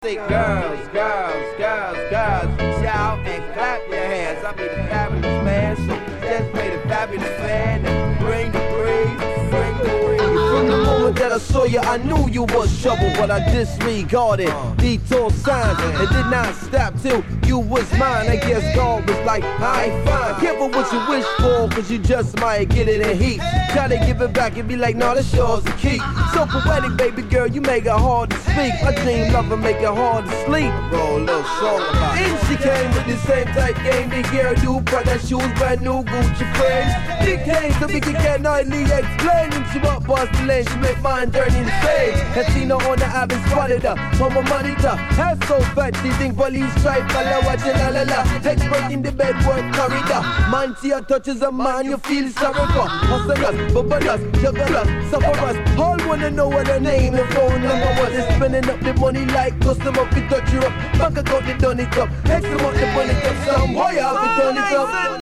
Say girls, girls, girls, girls, shout and clap your hands. I be the fabulous man, so just play the fabulous man and bring the breeze, bring the breeze. From the moment that I saw you, I knew you was trouble, but I disregarded detour signs and did not stop till you was mine. I guess God was like, alright, fine. Careful what you wish for, cause you just might get it in heat. Try to give it back and be like, nah, this yours to keep. So poetic, baby girl, you make it hard to speak. My dream lover make it hard to sleep. Roll a little song about it. And she came with the same type game, big hair, new Prada shoes, brand new Gucci frames. She came so we can nightly explain. When she walk past the lane, she make mine dirty in the stage. And she know on the app and spotted her on my monitor. Hair so fat, she think police try follow watch la la la. Expert in the bedwork corridor. Man, see her touches a man, you feel sorry for. Hustlers, bubblers, jugglers, sufferers. All wanna know what her name and phone number was. They spending up the money like custom up, we touch you up. Bank account, they done it up. Next them up, the money up. Some boy, I'll be done it up.